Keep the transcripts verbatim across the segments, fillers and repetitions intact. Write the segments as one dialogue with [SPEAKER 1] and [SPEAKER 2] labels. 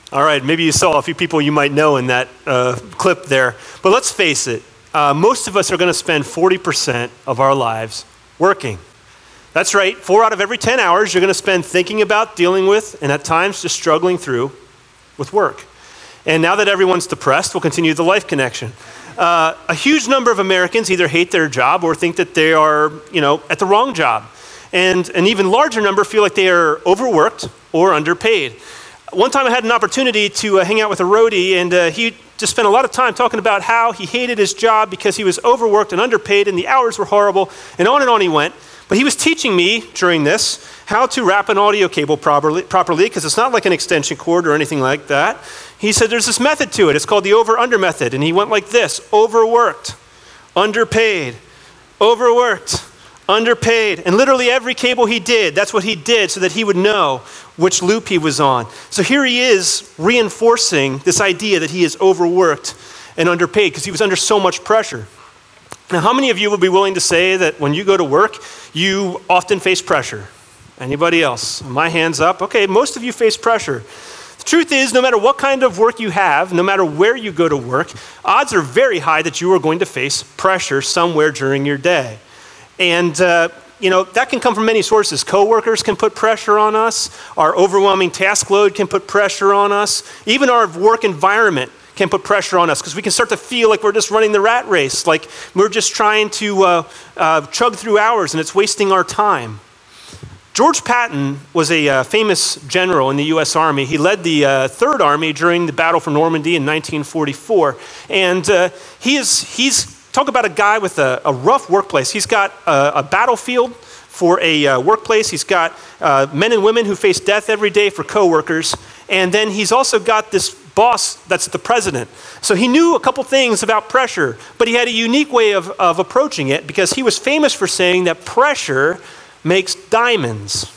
[SPEAKER 1] All right, maybe you saw a few people you might know in that uh, clip there. But let's face it, uh, most of us are going to spend forty percent of our lives working. That's right, four out of every ten hours you're going to spend thinking about, dealing with, and at times just struggling through with work. And now that everyone's depressed, we'll continue the life connection. Uh, a huge number of Americans either hate their job or think that they are, you know, at the wrong job. And an even larger number feel like they are overworked or underpaid. One time I had an opportunity to uh, hang out with a roadie, and uh, he just spent a lot of time talking about how he hated his job because he was overworked and underpaid and the hours were horrible, and on and on he went. But he was teaching me during this how to wrap an audio cable properly, properly, because it's not like an extension cord or anything like that. He said there's this method to it. It's called the over-under method, and he went like this: overworked, underpaid, overworked, underpaid. And literally every cable he did, that's what he did so that he would know which loop he was on. So here he is reinforcing this idea that he is overworked and underpaid because he was under so much pressure. Now, how many of you would be willing to say that when you go to work, you often face pressure? Anybody else? My hand's up. Okay, most of you face pressure. The truth is, no matter what kind of work you have, no matter where you go to work, odds are very high that you are going to face pressure somewhere during your day. And, uh, you know, that can come from many sources. Coworkers can put pressure on us. Our overwhelming task load can put pressure on us. Even our work environment can put pressure on us because we can start to feel like we're just running the rat race, like we're just trying to uh, uh, chug through hours and it's wasting our time. George Patton was a uh, famous general in the U S Army. He led the uh, Third Army during the Battle for Normandy in nineteen forty-four. And uh, he is, he's, talk about a guy with a, a rough workplace. He's got a, a battlefield for a uh, workplace. He's got uh, men and women who face death every day for coworkers. And then he's also got this boss that's the president. So he knew a couple things about pressure, but he had a unique way of, of approaching it because he was famous for saying that pressure makes diamonds.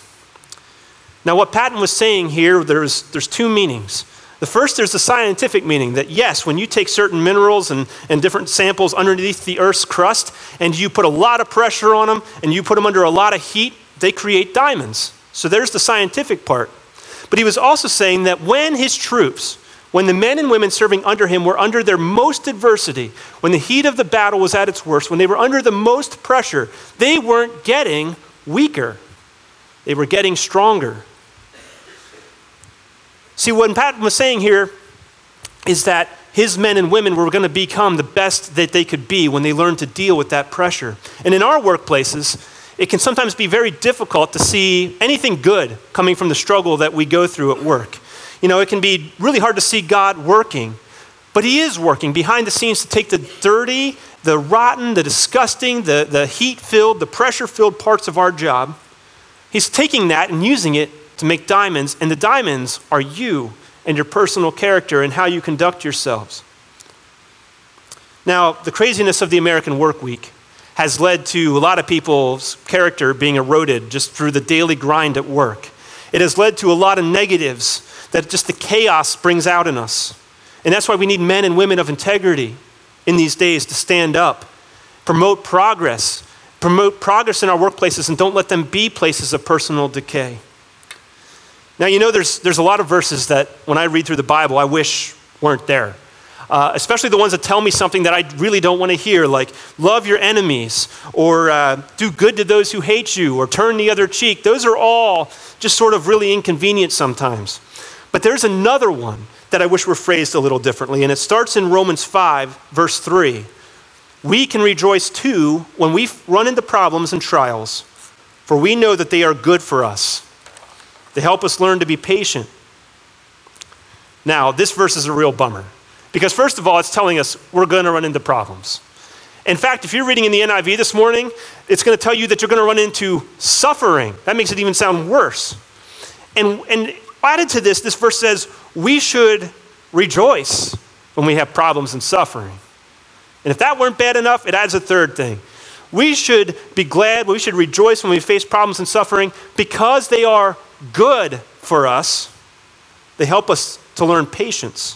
[SPEAKER 1] Now what Patton was saying here, there's, there's two meanings. The first, there's the scientific meaning that yes, when you take certain minerals and, and different samples underneath the Earth's crust and you put a lot of pressure on them and you put them under a lot of heat, they create diamonds. So there's the scientific part. But he was also saying that when his troops, when the men and women serving under him were under their most adversity, when the heat of the battle was at its worst, when they were under the most pressure, they weren't getting weaker. They were getting stronger. See, what Patton was saying here is that his men and women were going to become the best that they could be when they learned to deal with that pressure. And in our workplaces, it can sometimes be very difficult to see anything good coming from the struggle that we go through at work. You know, it can be really hard to see God working, but he is working behind the scenes to take the dirty, the rotten, the disgusting, the, the heat-filled, the pressure-filled parts of our job. He's taking that and using it to make diamonds, and the diamonds are you and your personal character and how you conduct yourselves. Now, the craziness of the American work week has led to a lot of people's character being eroded just through the daily grind at work. It has led to a lot of negatives that just the chaos brings out in us. And that's why we need men and women of integrity in these days to stand up, promote progress, promote progress in our workplaces, and don't let them be places of personal decay. Now, you know, there's there's a lot of verses that when I read through the Bible, I wish weren't there. Uh, especially the ones that tell me something that I really don't want to hear, like love your enemies, or uh, do good to those who hate you, or turn the other cheek. Those are all just sort of really inconvenient sometimes. But there's another one that I wish were phrased a little differently, and it starts in Romans five, verse three. We can rejoice too when we run into problems and trials, for we know that they are good for us. They help us learn to be patient. Now, this verse is a real bummer. Because first of all, it's telling us we're going to run into problems. In fact, if you're reading in the N I V this morning, it's going to tell you that you're going to run into suffering. That makes it even sound worse. And, and added to this, this verse says we should rejoice when we have problems and suffering. And if that weren't bad enough, it adds a third thing. We should be glad, we should rejoice when we face problems and suffering because they are good for us. They help us to learn patience.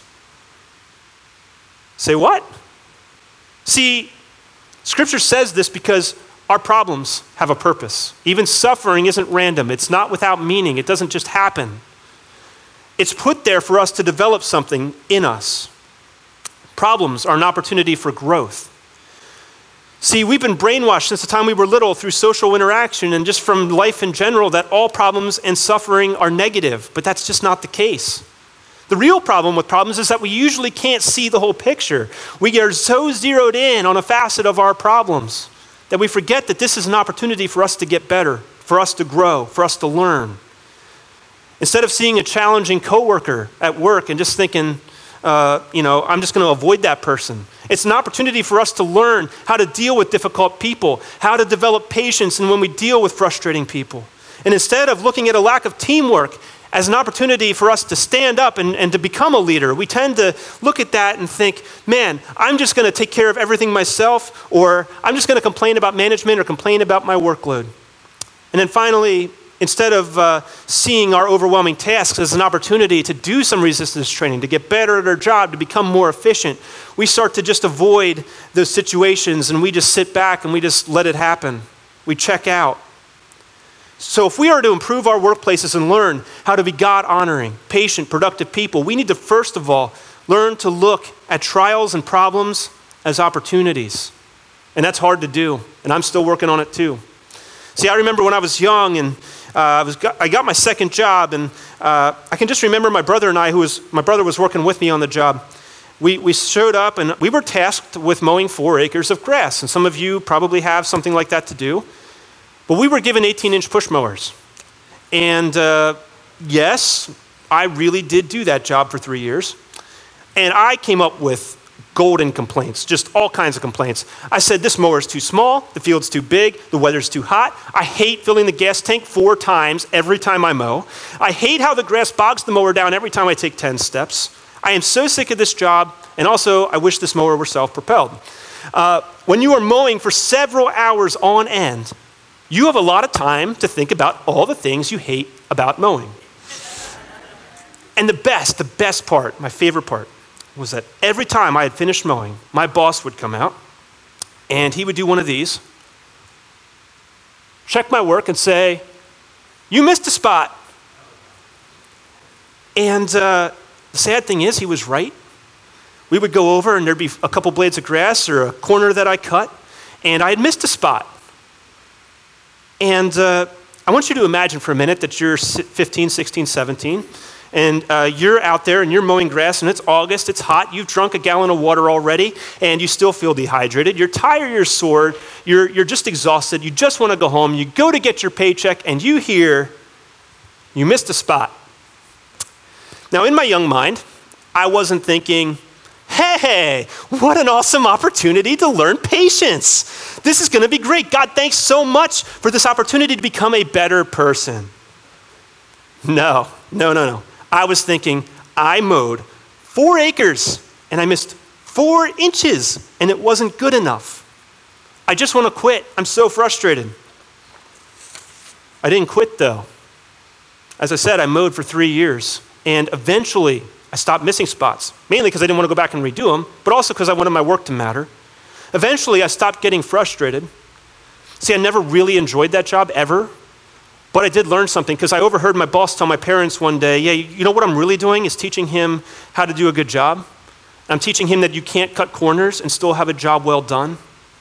[SPEAKER 1] Say what? See, Scripture says this because our problems have a purpose. Even suffering isn't random. It's not without meaning. It doesn't just happen. It's put there for us to develop something in us. Problems are an opportunity for growth. See, we've been brainwashed since the time we were little through social interaction and just from life in general that all problems and suffering are negative, but that's just not the case. The real problem with problems is that we usually can't see the whole picture. We are so zeroed in on a facet of our problems that we forget that this is an opportunity for us to get better, for us to grow, for us to learn. Instead of seeing a challenging coworker at work and just thinking, uh, you know, I'm just going to avoid that person. It's an opportunity for us to learn how to deal with difficult people, how to develop patience and when we deal with frustrating people. And instead of looking at a lack of teamwork as an opportunity for us to stand up and, and to become a leader, we tend to look at that and think, man, I'm just going to take care of everything myself, or I'm just going to complain about management or complain about my workload. And then finally, instead of uh, seeing our overwhelming tasks as an opportunity to do some resistance training, to get better at our job, to become more efficient, we start to just avoid those situations and we just sit back and we just let it happen. We check out. So if we are to improve our workplaces and learn how to be God-honoring, patient, productive people, we need to first of all learn to look at trials and problems as opportunities. And that's hard to do, and I'm still working on it too. See, I remember when I was young and uh, I, was got, I got my second job, and uh, I can just remember my brother and I, who was, my brother was working with me on the job. We, we showed up and we were tasked with mowing four acres of grass, and some of you probably have something like that to do. But we were given eighteen-inch push mowers. And uh, yes, I really did do that job for three years. And I came up with golden complaints, just all kinds of complaints. I said, this mower's too small, the field's too big, the weather's too hot. I hate filling the gas tank four times every time I mow. I hate how the grass bogs the mower down every time I take ten steps. I am so sick of this job, and also I wish this mower were self-propelled. Uh, when you are mowing for several hours on end, you have a lot of time to think about all the things you hate about mowing. And the best, the best part, my favorite part, was that every time I had finished mowing, my boss would come out and he would do one of these, check my work and say, you missed a spot. And uh, the sad thing is, he was right. We would go over and there'd be a couple blades of grass or a corner that I cut, and I had missed a spot. And uh, I want you to imagine for a minute that you're fifteen, sixteen, seventeen, and uh, you're out there and you're mowing grass and it's August, it's hot, you've drunk a gallon of water already, and you still feel dehydrated. You're tired, you're sore, you're, you're just exhausted, you just want to go home. You go to get your paycheck and you hear, you missed a spot. Now in my young mind, I wasn't thinking, hey, what an awesome opportunity to learn patience. This is going to be great. God, thanks so much for this opportunity to become a better person. No, no, no, no. I was thinking, I mowed four acres and I missed four inches and it wasn't good enough. I just want to quit. I'm so frustrated. I didn't quit though. As I said, I mowed for three years and eventually I stopped missing spots, mainly because I didn't want to go back and redo them, but also because I wanted my work to matter. Eventually, I stopped getting frustrated. See, I never really enjoyed that job, ever, but I did learn something because I overheard my boss tell my parents one day, yeah, you know what I'm really doing is teaching him how to do a good job. I'm teaching him that you can't cut corners and still have a job well done.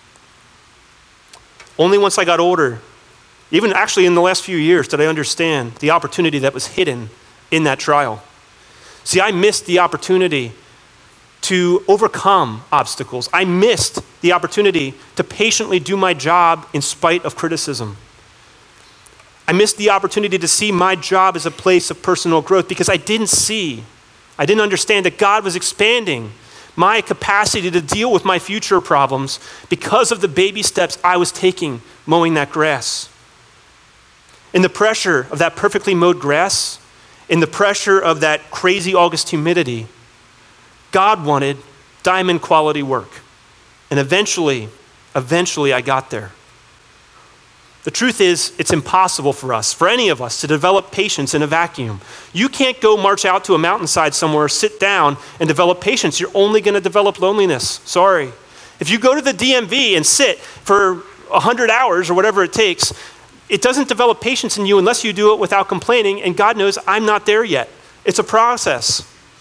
[SPEAKER 1] Only once I got older, even actually in the last few years, did I understand the opportunity that was hidden in that trial. See, I missed the opportunity to overcome obstacles. I missed the opportunity to patiently do my job in spite of criticism. I missed the opportunity to see my job as a place of personal growth because I didn't see, I didn't understand that God was expanding my capacity to deal with my future problems because of the baby steps I was taking mowing that grass. In the pressure of that perfectly mowed grass, in the pressure of that crazy August humidity, God wanted diamond quality work. And eventually, eventually I got there. The truth is, it's impossible for us, for any of us, to develop patience in a vacuum. You can't go march out to a mountainside somewhere, sit down, and develop patience. You're only going to develop loneliness. Sorry. If you go to the D M V and sit for one hundred hours or whatever it takes, it doesn't develop patience in you unless you do it without complaining, and God knows I'm not there yet. It's a process.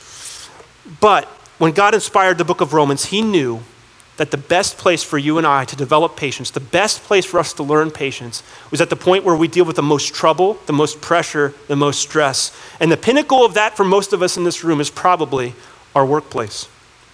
[SPEAKER 1] But when God inspired the book of Romans, he knew that the best place for you and I to develop patience, the best place for us to learn patience, was at the point where we deal with the most trouble, the most pressure, the most stress. And the pinnacle of that for most of us in this room is probably our workplace.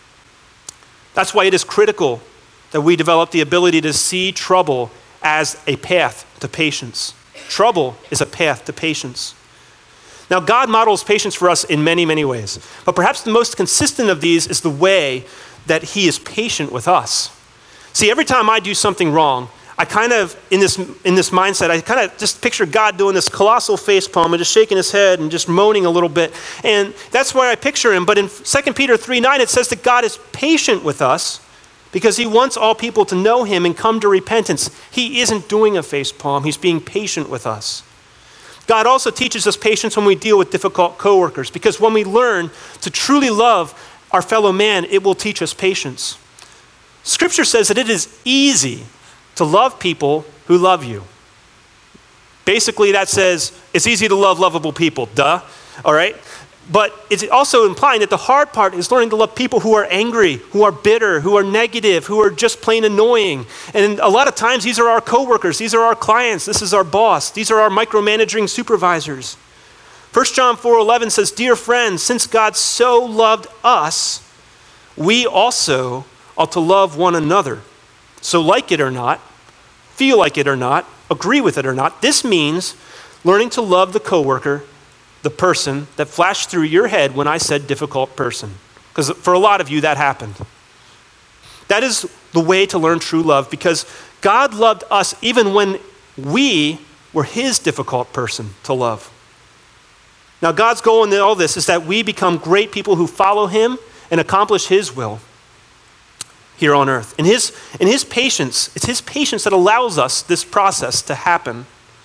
[SPEAKER 1] That's why it is critical that we develop the ability to see trouble as a path to patience. Trouble is a path to patience. Now, God models patience for us in many, many ways. But perhaps the most consistent of these is the way that he is patient with us. See, every time I do something wrong, I kind of, in this in this mindset, I kind of just picture God doing this colossal facepalm and just shaking his head and just moaning a little bit. And that's where I picture him. But in Second Peter three nine, it says that God is patient with us because he wants all people to know him and come to repentance. He isn't doing a facepalm. He's being patient with us. God also teaches us patience when we deal with difficult coworkers, because when we learn to truly love our fellow man, it will teach us patience. Scripture says that it is easy to love people who love you. Basically, that says it's easy to love lovable people, duh, all right? But it's also implying that the hard part is learning to love people who are angry, who are bitter, who are negative, who are just plain annoying. And a lot of times, these are our coworkers, these are our clients, this is our boss, these are our micromanaging supervisors. First John four eleven says, "Dear friends, since God so loved us, we also ought to love one another. So like it or not, feel like it or not, agree with it or not, this means learning to love the coworker, the person that flashed through your head when I said difficult person." Because for a lot of you, that happened. That is the way to learn true love, because God loved us even when we were his difficult person to love. Now, God's goal in all this is that we become great people who follow him and accomplish his will here on earth. And his, and his patience, it's his patience that allows us this process to happen.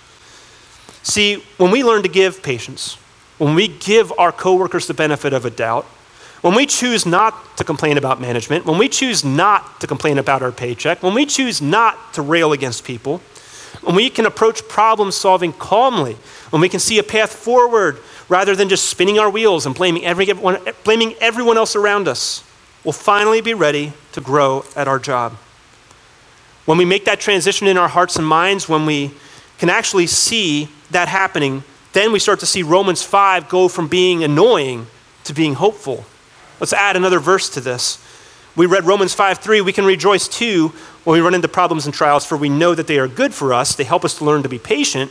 [SPEAKER 1] See, when we learn to give patience, when we give our coworkers the benefit of a doubt, when we choose not to complain about management, when we choose not to complain about our paycheck, when we choose not to rail against people, when we can approach problem solving calmly, when we can see a path forward rather than just spinning our wheels and blaming everyone, blaming everyone else around us, we'll finally be ready to grow at our job. When we make that transition in our hearts and minds, when we can actually see that happening, then we start to see Romans five go from being annoying to being hopeful. Let's add another verse to this. We read Romans five three, "We can rejoice too when we run into problems and trials, for we know that they are good for us. They help us to learn to be patient,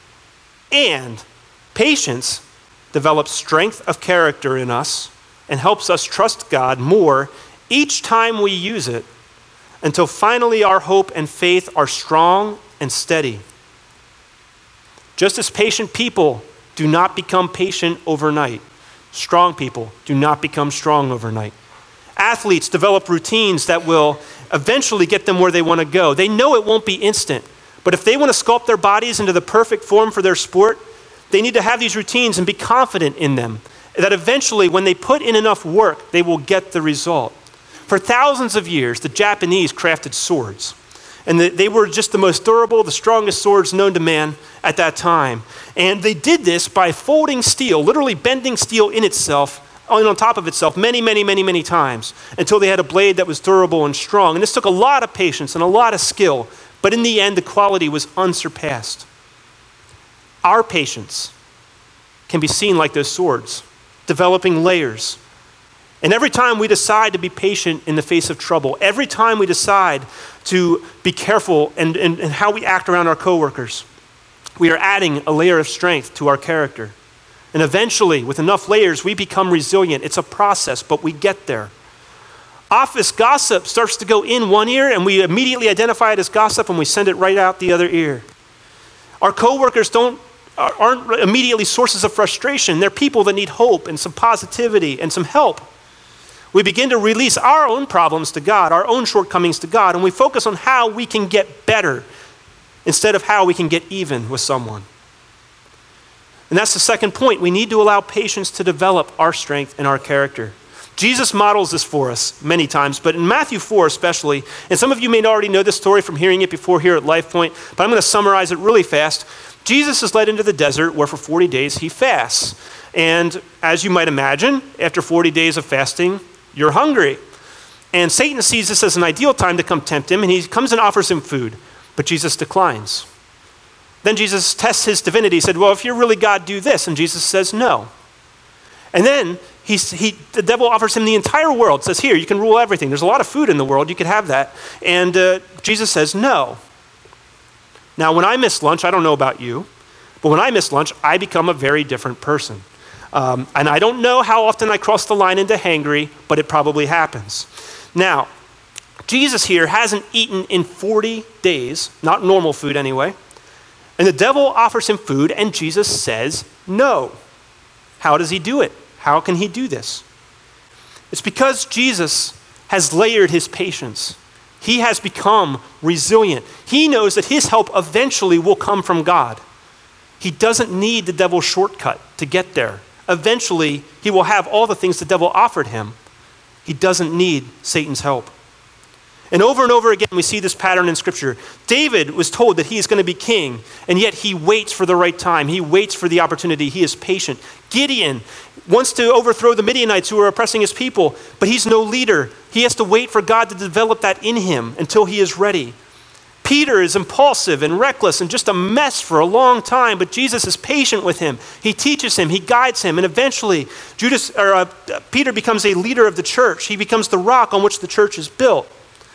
[SPEAKER 1] and patience develops strength of character in us and helps us trust God more each time we use it, until finally our hope and faith are strong and steady." Just as patient people do not become patient overnight, strong people do not become strong overnight. Athletes develop routines that will eventually get them where they want to go. They know it won't be instant, but if they want to sculpt their bodies into the perfect form for their sport, they need to have these routines and be confident in them, that eventually when they put in enough work, they will get the result. For thousands of years, the Japanese crafted swords, and they were just the most durable, the strongest swords known to man at that time. And they did this by folding steel, literally bending steel in itself, on top of itself, many, many, many, many times, until they had a blade that was durable and strong. And this took a lot of patience and a lot of skill, but in the end, the quality was unsurpassed. Our patience can be seen like those swords, developing layers. And every time we decide to be patient in the face of trouble, every time we decide to be careful in, in, in how we act around our coworkers, we are adding a layer of strength to our character. And eventually, with enough layers, we become resilient. It's a process, but we get there. Office gossip starts to go in one ear, and we immediately identify it as gossip, and we send it right out the other ear. Our coworkers don't aren't immediately sources of frustration. They're people that need hope and some positivity and some help. We begin to release our own problems to God, our own shortcomings to God, and we focus on how we can get better instead of how we can get even with someone. And that's the second point. We need to allow patience to develop our strength and our character. Jesus models this for us many times, but in Matthew four especially, and some of you may already know this story from hearing it before here at LifePoint, but I'm going to summarize it really fast. Jesus is led into the desert where for forty days he fasts. And as you might imagine, after forty days of fasting, you're hungry. And Satan sees this as an ideal time to come tempt him, and he comes and offers him food. But Jesus declines. Then Jesus tests his divinity. He said, well, if you're really God, do this. And Jesus says, no. And then he, he, the devil offers him the entire world, says, here, you can rule everything. There's a lot of food in the world. You could have that. And uh, Jesus says, no. Now, when I miss lunch, I don't know about you, but when I miss lunch, I become a very different person. Um, and I don't know how often I cross the line into hangry, but it probably happens. Now, Jesus here hasn't eaten in forty days, not normal food anyway. And the devil offers him food, and Jesus says no. How does he do it? How can he do this? It's because Jesus has layered his patience. He has become resilient. He knows that his help eventually will come from God. He doesn't need the devil's shortcut to get there. Eventually, he will have all the things the devil offered him. He doesn't need Satan's help. And over and over again, we see this pattern in Scripture. David was told that he is going to be king, and yet he waits for the right time. He waits for the opportunity. He is patient. Gideon wants to overthrow the Midianites who are oppressing his people, but he's no leader. He has to wait for God to develop that in him until he is ready. Peter is impulsive and reckless and just a mess for a long time, but Jesus is patient with him. He teaches him, he guides him, and eventually Judas, or, uh, Peter becomes a leader of the church. He becomes the rock on which the church is built.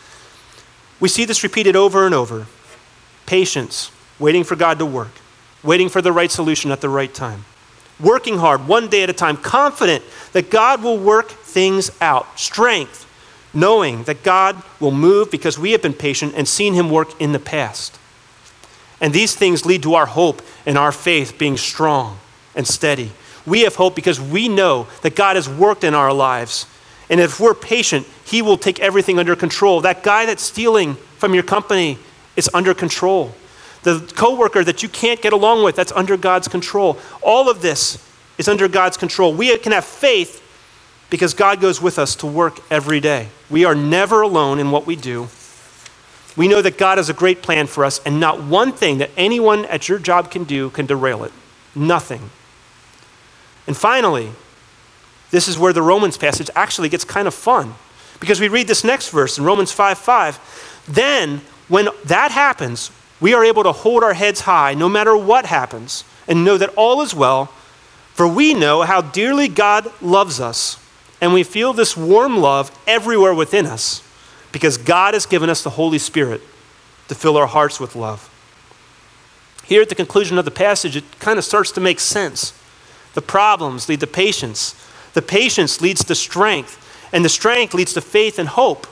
[SPEAKER 1] We see this repeated over and over. Patience, waiting for God to work, waiting for the right solution at the right time. Working hard, one day at a time, confident that God will work things out. Strength, knowing that God will move because we have been patient and seen him work in the past. And these things lead to our hope and our faith being strong and steady. We have hope because we know that God has worked in our lives. And if we're patient, he will take everything under control. That guy that's stealing from your company is under control. The coworker that you can't get along with, that's under God's control. All of this is under God's control. We can have faith because God goes with us to work every day. We are never alone in what we do. We know that God has a great plan for us, and not one thing that anyone at your job can do can derail it. Nothing. And finally, this is where the Romans passage actually gets kind of fun, because we read this next verse in Romans five five. Then, when that happens, we are able to hold our heads high no matter what happens and know that all is well, for we know how dearly God loves us, and we feel this warm love everywhere within us because God has given us the Holy Spirit to fill our hearts with love. Here at the conclusion of the passage, it kind of starts to make sense. The problems lead to patience. The patience leads to strength, and the strength leads to faith and hope.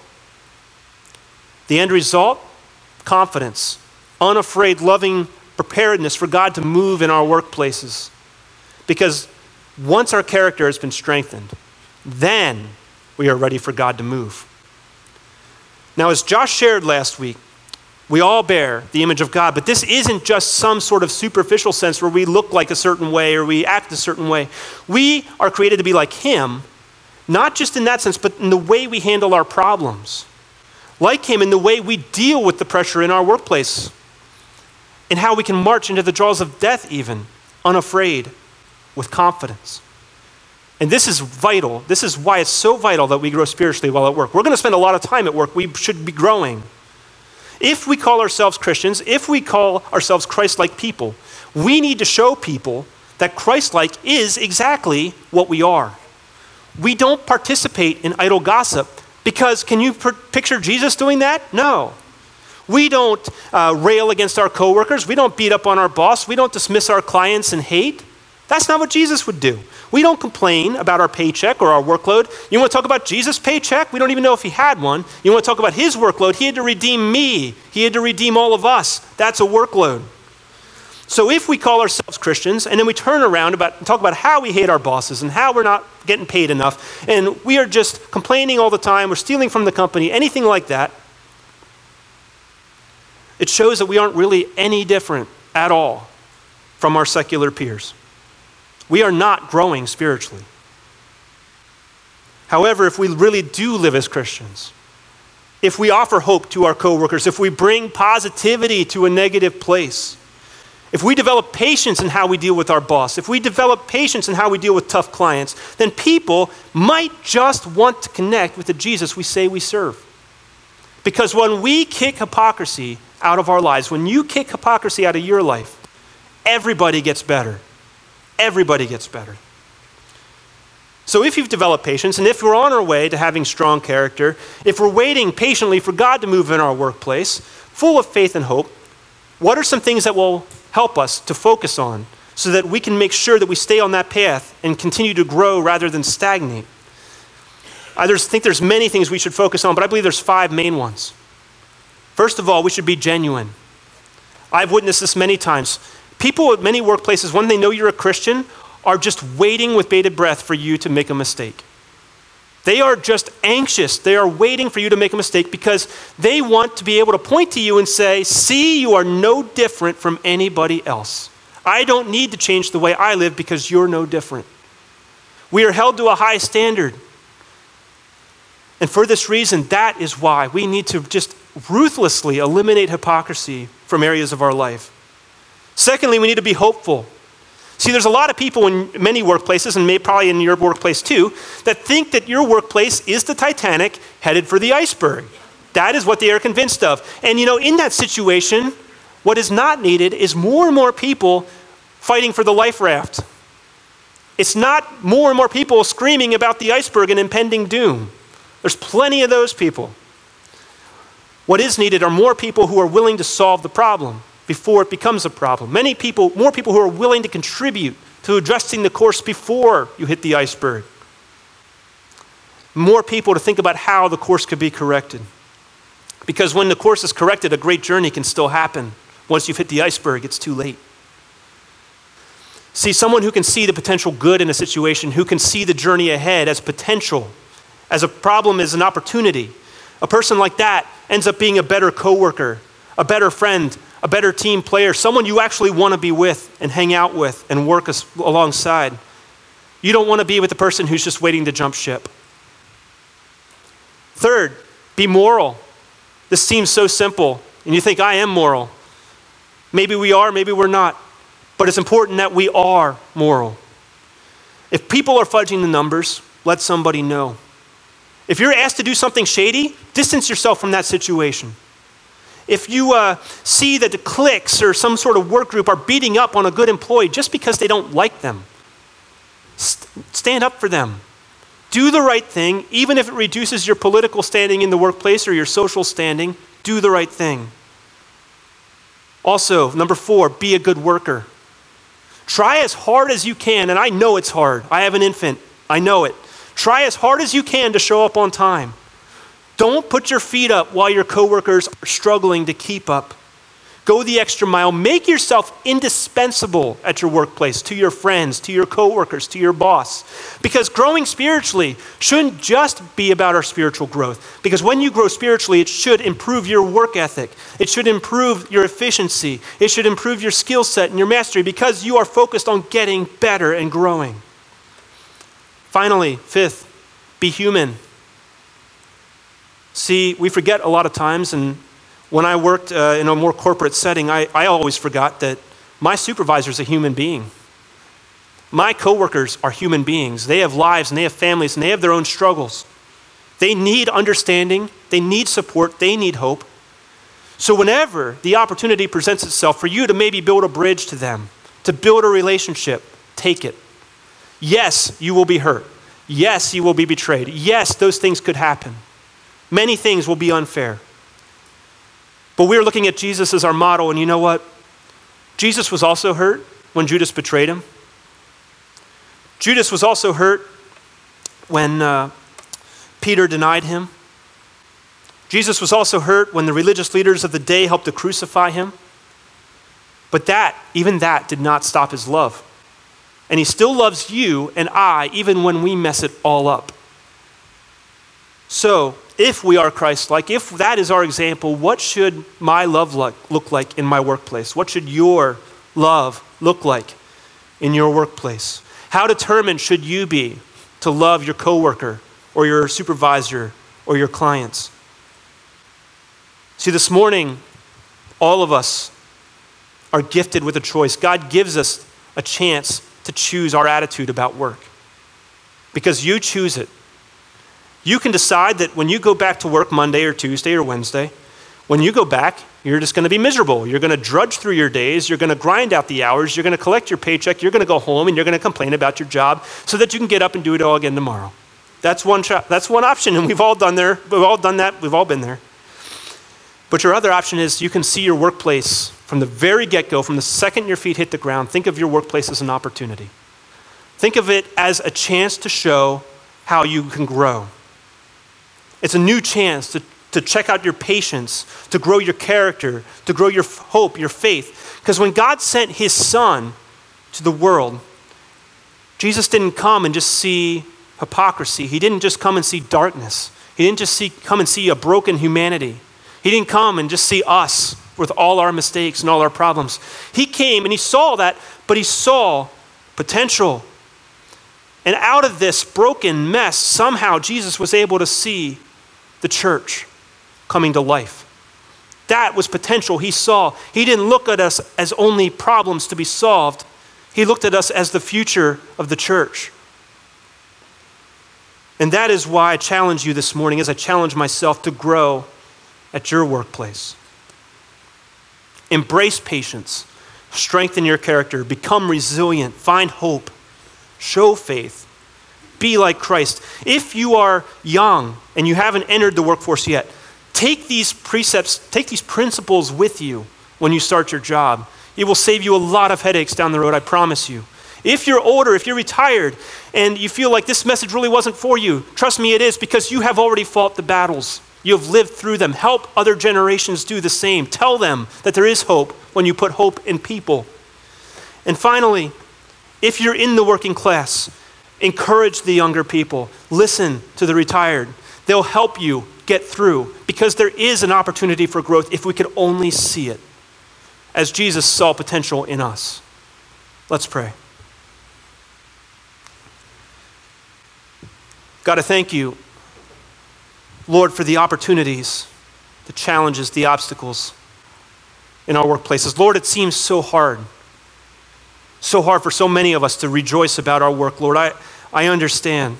[SPEAKER 1] The end result, confidence, unafraid, loving preparedness for God to move in our workplaces. Because once our character has been strengthened, then we are ready for God to move. Now, as Josh shared last week, we all bear the image of God, but this isn't just some sort of superficial sense where we look like a certain way or we act a certain way. We are created to be like him, not just in that sense, but in the way we handle our problems. Like him in the way we deal with the pressure in our workplace, and how we can march into the jaws of death even, unafraid, with confidence. And this is vital. This is why it's so vital that we grow spiritually while at work. We're going to spend a lot of time at work. We should be growing. If we call ourselves Christians, if we call ourselves Christ-like people, we need to show people that Christ-like is exactly what we are. We don't participate in idle gossip because can you per- picture Jesus doing that? No. We don't uh, rail against our coworkers. We don't beat up on our boss. We don't dismiss our clients in hate. That's not what Jesus would do. We don't complain about our paycheck or our workload. You want to talk about Jesus' paycheck? We don't even know if he had one. You want to talk about his workload? He had to redeem me. He had to redeem all of us. That's a workload. So if we call ourselves Christians and then we turn around about and talk about how we hate our bosses and how we're not getting paid enough and we are just complaining all the time, we're stealing from the company, anything like that, it shows that we aren't really any different at all from our secular peers. We are not growing spiritually. However, if we really do live as Christians, if we offer hope to our coworkers, if we bring positivity to a negative place, if we develop patience in how we deal with our boss, if we develop patience in how we deal with tough clients, then people might just want to connect with the Jesus we say we serve. Because when we kick hypocrisy out of our lives, when you kick hypocrisy out of your life, everybody gets better. Everybody gets better. So if you've developed patience, and if we're on our way to having strong character, if we're waiting patiently for God to move in our workplace, full of faith and hope, what are some things that will help us to focus on so that we can make sure that we stay on that path and continue to grow rather than stagnate? I just think there's many things we should focus on, but I believe there's five main ones. First of all, we should be genuine. I've witnessed this many times. People at many workplaces, when they know you're a Christian, are just waiting with bated breath for you to make a mistake. They are just anxious. They are waiting for you to make a mistake because they want to be able to point to you and say, see, you are no different from anybody else. I don't need to change the way I live because you're no different. We are held to a high standard. And for this reason, that is why we need to just ruthlessly eliminate hypocrisy from areas of our life. Secondly, we need to be hopeful. See, there's a lot of people in many workplaces, and maybe probably in your workplace too, that think that your workplace is the Titanic headed for the iceberg. That is what they are convinced of. And you know, in that situation, what is not needed is more and more people fighting for the life raft. It's not more and more people screaming about the iceberg and impending doom. There's plenty of those people. What is needed are more people who are willing to solve the problem before it becomes a problem. Many people, more people who are willing to contribute to addressing the course before you hit the iceberg. More people to think about how the course could be corrected. Because when the course is corrected, a great journey can still happen. Once you've hit the iceberg, it's too late. See, someone who can see the potential good in a situation, who can see the journey ahead as potential, as a problem as an opportunity. A person like that ends up being a better coworker, a better friend, a better team player, someone you actually want to be with and hang out with and work as, alongside. You don't want to be with the person who's just waiting to jump ship. Third, be moral. This seems so simple, and you think, I am moral. Maybe we are, maybe we're not. But it's important that we are moral. If people are fudging the numbers, let somebody know. If you're asked to do something shady, distance yourself from that situation. If you uh, see that the cliques or some sort of work group are beating up on a good employee just because they don't like them, st- stand up for them. Do the right thing, even if it reduces your political standing in the workplace or your social standing, do the right thing. Also, number four, be a good worker. Try as hard as you can, and I know it's hard. I have an infant. I know it. Try as hard as you can to show up on time. Don't put your feet up while your coworkers are struggling to keep up. Go the extra mile. Make yourself indispensable at your workplace, to your friends, to your coworkers, to your boss. Because growing spiritually shouldn't just be about our spiritual growth. Because when you grow spiritually, it should improve your work ethic. It should improve your efficiency. It should improve your skill set and your mastery because you are focused on getting better and growing. Finally, fifth, be human. See, we forget a lot of times, and when I worked uh, in a more corporate setting, I, I always forgot that my supervisor is a human being. My coworkers are human beings. They have lives, and they have families, and they have their own struggles. They need understanding, they need support, they need hope. So whenever the opportunity presents itself for you to maybe build a bridge to them, to build a relationship, take it. Yes, you will be hurt. Yes, you will be betrayed. Yes, those things could happen. Many things will be unfair. But we're looking at Jesus as our model, and you know what? Jesus was also hurt when Judas betrayed him. Judas was also hurt when uh, Peter denied him. Jesus was also hurt when the religious leaders of the day helped to crucify him. But that, even that, did not stop his love. And he still loves you and I, even when we mess it all up. So, if we are Christ-like, if that is our example, what should my love look like in my workplace? What should your love look like in your workplace? How determined should you be to love your coworker or your supervisor or your clients? See, this morning, all of us are gifted with a choice. God gives us a chance to choose our attitude about work because you choose it. You can decide that when you go back to work Monday or Tuesday or Wednesday, when you go back, you're just going to be miserable. You're going to drudge through your days. You're going to grind out the hours. You're going to collect your paycheck. You're going to go home and you're going to complain about your job so that you can get up and do it all again tomorrow. That's one cho- that's one option, and we've all done there. We've all done that. We've all been there. But your other option is you can see your workplace from the very get-go, from the second your feet hit the ground. Think of your workplace as an opportunity. Think of it as a chance to show how you can grow. It's a new chance to, to check out your patience, to grow your character, to grow your hope, your faith. Because when God sent his son to the world, Jesus didn't come and just see hypocrisy. He didn't just come and see darkness. He didn't just see, come and see a broken humanity. He didn't come and just see us with all our mistakes and all our problems. He came and he saw that, but he saw potential. And out of this broken mess, somehow Jesus was able to see the church coming to life. That was potential he saw. He didn't look at us as only problems to be solved. He looked at us as the future of the church. And that is why I challenge you this morning, as I challenge myself, to grow at your workplace. Embrace patience, strengthen your character, become resilient, find hope, show faith, be like Christ. If you are young and you haven't entered the workforce yet, take these precepts, take these principles with you when you start your job. It will save you a lot of headaches down the road, I promise you. If you're older, if you're retired, and you feel like this message really wasn't for you, trust me, it is, because you have already fought the battles. You have lived through them. Help other generations do the same. Tell them that there is hope when you put hope in people. And finally, if you're in the working class, encourage the younger people. Listen to the retired. They'll help you get through because there is an opportunity for growth if we could only see it as Jesus saw potential in us. Let's pray. God, I thank you, Lord, for the opportunities, the challenges, the obstacles in our workplaces. Lord, it seems so hard, so hard for so many of us to rejoice about our work. Lord, I, I understand.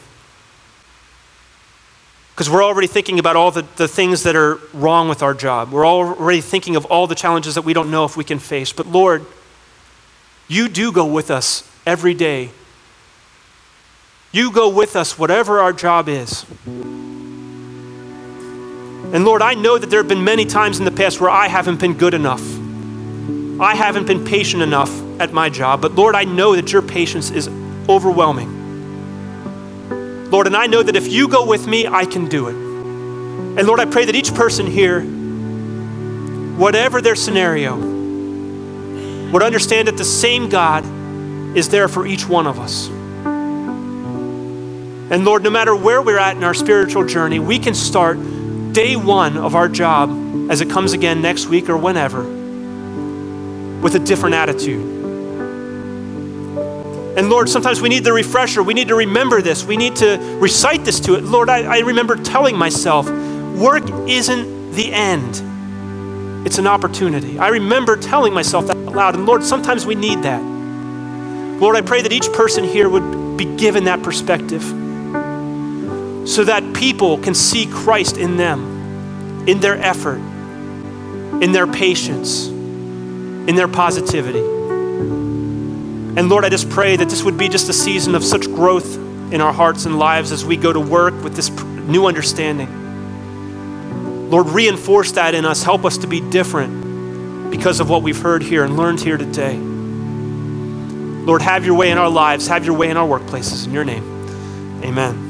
[SPEAKER 1] Because we're already thinking about all the, the things that are wrong with our job. We're already thinking of all the challenges that we don't know if we can face. But Lord, you do go with us every day. You go with us whatever our job is. And Lord, I know that there have been many times in the past where I haven't been good enough. I haven't been patient enough at my job. But Lord, I know that your patience is overwhelming. Lord, and I know that if you go with me, I can do it. And Lord, I pray that each person here, whatever their scenario, would understand that the same God is there for each one of us. And Lord, no matter where we're at in our spiritual journey, we can start day one of our job as it comes again next week or whenever with a different attitude. And Lord, sometimes we need the refresher. We need to remember this. We need to recite this to it. Lord, I, I remember telling myself, work isn't the end. It's an opportunity. I remember telling myself that out loud. And Lord, sometimes we need that. Lord, I pray that each person here would be given that perspective so that people can see Christ in them, in their effort, in their patience, in their positivity. And Lord, I just pray that this would be just a season of such growth in our hearts and lives as we go to work with this new understanding. Lord, reinforce that in us. Help us to be different because of what we've heard here and learned here today. Lord, have your way in our lives. Have your way in our workplaces. In your name, amen.